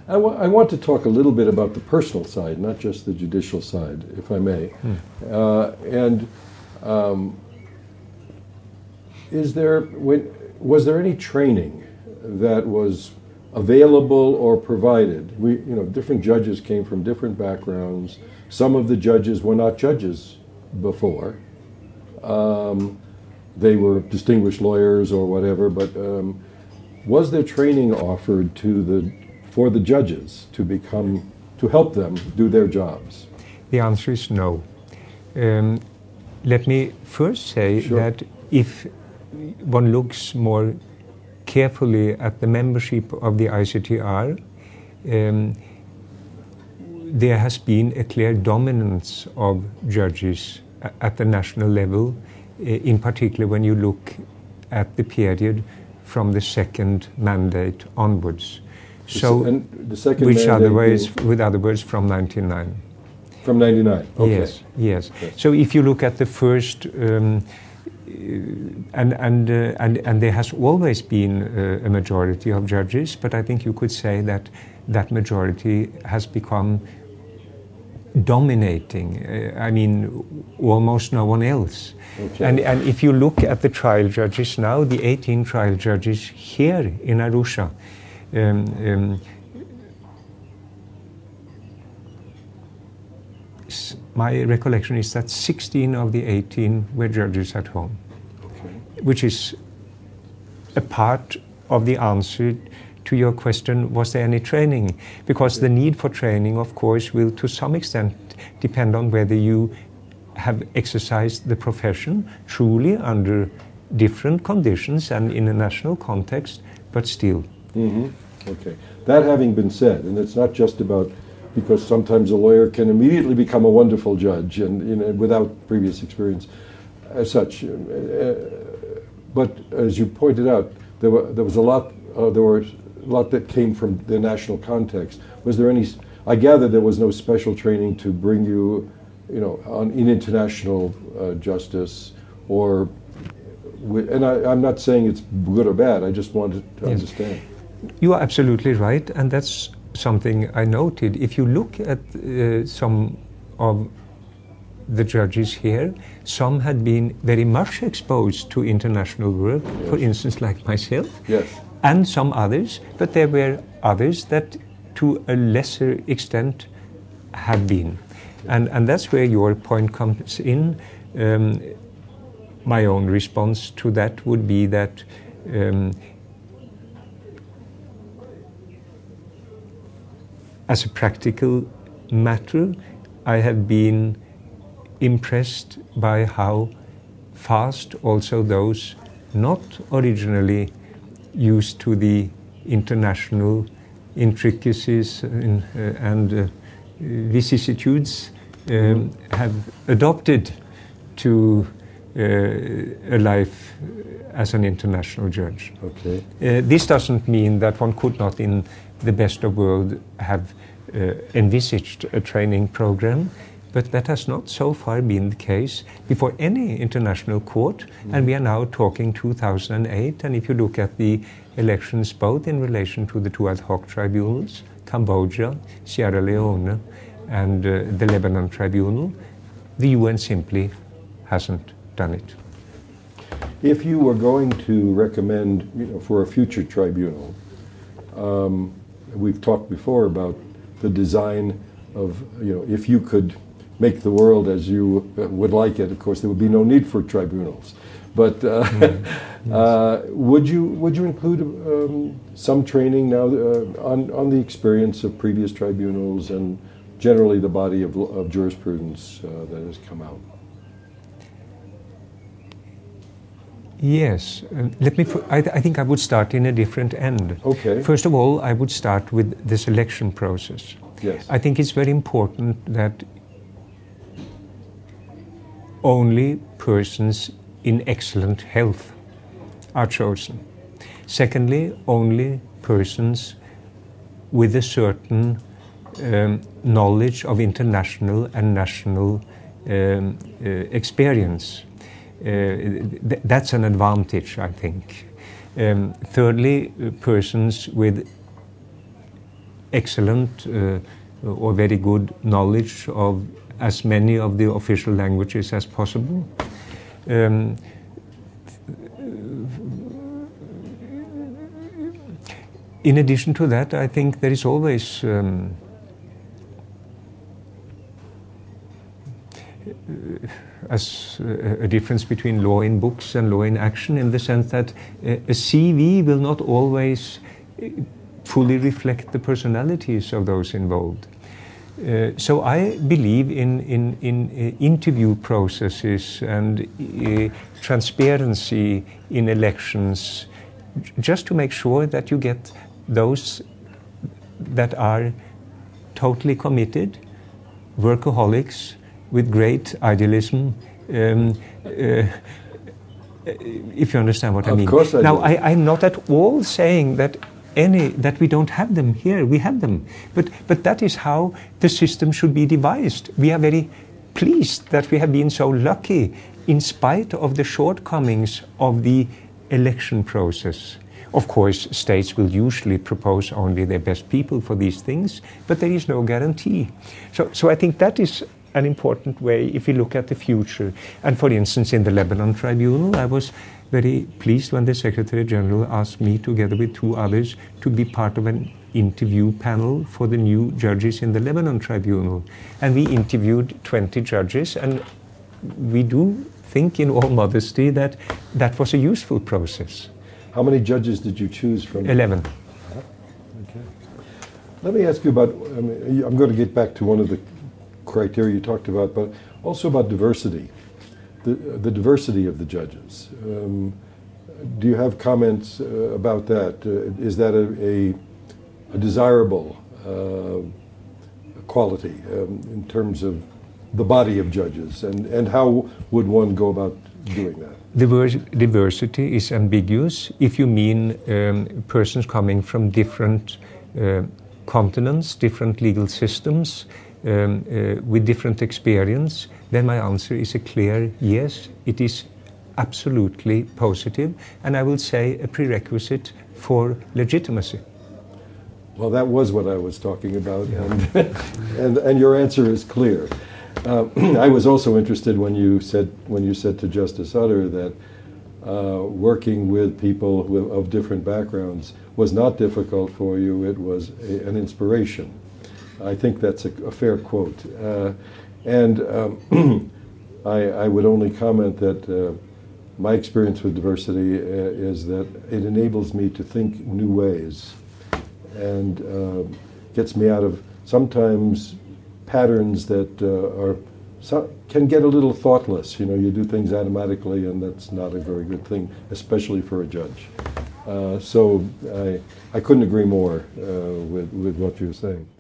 I want to talk a little bit about the personal side, not just the judicial side, if I may. Was there any training that was available or provided? Different judges came from different backgrounds. Some of the judges were not judges before. They were distinguished lawyers or whatever, but was there training offered for the judges to help them do their jobs? The answer is no. Let me first say that if one looks more carefully at the membership of the ICTR, there has been a clear dominance of judges at the national level, in particular when you look at the period from the second mandate onwards. So, the second with other mandate words, from 99. From 99, okay. Yes. So if you look at the first, and there has always been a majority of judges, but I think you could say that that majority has become dominating. Almost no one else. Okay. And if you look at the trial judges now, the 18 trial judges here in Arusha, my recollection is that 16 of the 18 were judges at home, which is a part of the answer to your question, was there any training? Because the need for training, of course, will to some extent depend on whether you have exercised the profession truly under different conditions and in a national context, but still. Okay. That having been said, and it's not just about, because sometimes a lawyer can immediately become a wonderful judge and without previous experience as such. But as you pointed out, there was a lot that came from the national context. Was there any? I gather there was no special training to bring you, in international justice, and I'm not saying it's good or bad. I just wanted to understand. You are absolutely right, and that's something I noted. If you look at some of the judges here, some had been very much exposed to international work, for instance, like myself, and some others, but there were others that to a lesser extent had been. And that's where your point comes in. My own response to that would be that as a practical matter, I have been impressed by how fast also those not originally used to the international intricacies and vicissitudes have adopted to a life as an international judge. Okay. This doesn't mean that one could not, in the best of world, have envisaged a training program, but that has not so far been the case before any international court, and we are now talking 2008, and if you look at the elections both in relation to the two ad hoc tribunals, Cambodia, Sierra Leone, and the Lebanon Tribunal, the UN simply hasn't done it. If you were going to recommend, for a future tribunal, we've talked before about the design of, if you could make the world as you would like it, of course there would be no need for tribunals. But would you include some training now on the experience of previous tribunals and generally the body of jurisprudence that has come out? Yes. I think I would start in a different end. Okay. First of all, I would start with the selection process. Yes. I think it's very important that only persons in excellent health are chosen. Secondly, only persons with a certain knowledge of international and national experience. That's an advantage, I think. Thirdly, persons with excellent or very good knowledge of as many of the official languages as possible. In addition to that, I think there is always a difference between law in books and law in action, in the sense that a CV will not always fully reflect the personalities of those involved. So I believe in interview processes and transparency in elections, just to make sure that you get those that are totally committed, workaholics, with great idealism, if you understand what I mean. Of course I do. Now, I'm not at all saying that we don't have them here. We have them. But that is how the system should be devised. We are very pleased that we have been so lucky in spite of the shortcomings of the election process. Of course, states will usually propose only their best people for these things, but there is no guarantee. So I think that is an important way if we look at the future. And for instance, in the Lebanon Tribunal, I was very pleased when the Secretary General asked me, together with 2 others, to be part of an interview panel for the new judges in the Lebanon Tribunal. And we interviewed 20 judges, and we do think in all modesty that that was a useful process. How many judges did you choose from? 11. Okay. Let me ask you about, I'm going to get back to one of the criteria you talked about, but also about diversity, the diversity of the judges. Do you have comments about that? Is that a desirable quality in terms of the body of judges, and how would one go about doing that? Diversity is ambiguous if you mean persons coming from different continents, different legal systems, with different experience. Then my answer is a clear yes. It is absolutely positive, and I will say a prerequisite for legitimacy. Well, that was what I was talking about, and your answer is clear. I was also interested when you said to Justice Utter that working with people of different backgrounds was not difficult for you; it was an inspiration. I think that's a fair quote, and I would only comment that my experience with diversity is that it enables me to think new ways, and gets me out of sometimes patterns that can get a little thoughtless. You know, you do things automatically, and that's not a very good thing, especially for a judge. So I couldn't agree more with what you're saying.